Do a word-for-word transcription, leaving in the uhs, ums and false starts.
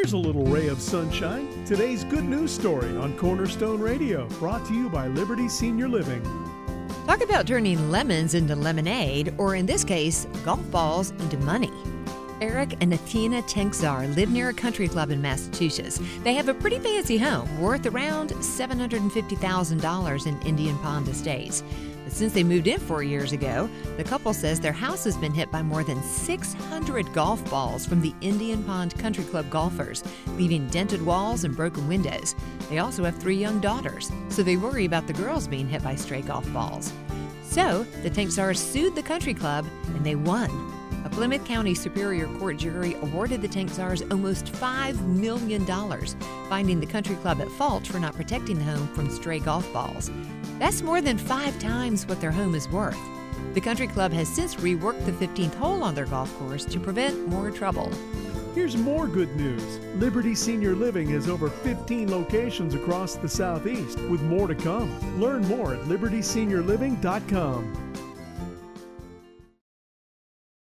Here's a little ray of sunshine. Today's good news story on Cornerstone Radio, brought to you by Liberty Senior Living. Talk about turning lemons into lemonade, or in this case, golf balls into money. Eric and Athena Tenczar live near a country club in Massachusetts. They have a pretty fancy home worth around seven hundred fifty thousand dollars in Indian Pond Estates. But since they moved in four years ago, the couple says their house has been hit by more than six hundred golf balls from the Indian Pond Country Club golfers, leaving dented walls and broken windows. They also have three young daughters, so they worry about the girls being hit by stray golf balls. So the Tenczars sued the country club, and they won. A Plymouth County Superior Court jury awarded the Tenczars almost five million dollars, finding the country club at fault for not protecting the home from stray golf balls. That's more than five times what their home is worth. The country club has since reworked the fifteenth hole on their golf course to prevent more trouble. Here's more good news. Liberty Senior Living has over fifteen locations across the Southeast, with more to come. Learn more at liberty senior living dot com.